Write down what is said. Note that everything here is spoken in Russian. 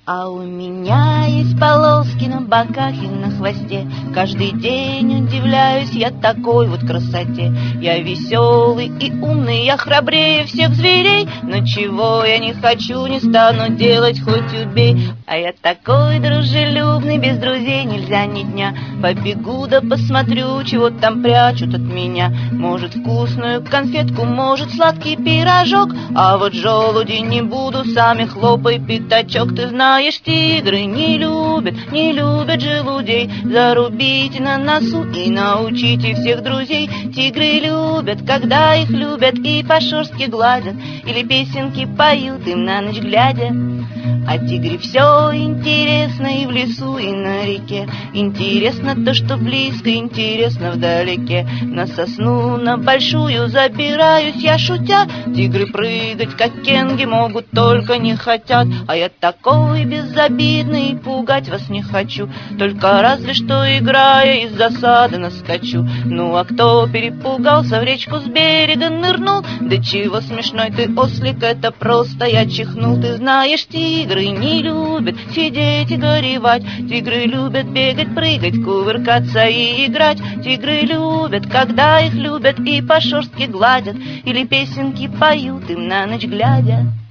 А у меня есть полоски на боках и на хвосте. Каждый день удивляюсь я такой вот красоте. Я веселый и умный, я храбрее всех зверей. Но чего я не хочу, не стану делать, хоть убей. А я такой дружелюбный, без друзей нельзя ни дня. Побегу да посмотрю, чего там прячут от меня. Может, вкусную конфетку, может, сладкий пирожок. А вот желуди не буду, сами хлопай пятачок. Ты знаешь, тигры не любят желудей. Зарубите на носу и научите всех друзей. Тигры любят, когда их любят и по-шерстке гладят, или песенки поют им на ночь глядя. А тигре все интересно и в лесу, и на реке. Интересно то, что близко, интересно вдалеке. На сосну, на большую забираюсь я шутя. Тигры прыгать, как кенги, могут, только не хотят. А я такой безобидный, пугать вас не хочу. Только разве что играя из засады наскочу. Ну а кто перепугался, в речку с берега нырнул? Да чего смешной ты, ослик, это просто я чихнул. Ты знаешь, тигры не любят сидеть и горевать. Тигры любят бегать, прыгать, кувыркаться и играть. Тигры любят, когда их любят и по шерстке гладят, или песенки поют им на ночь глядя.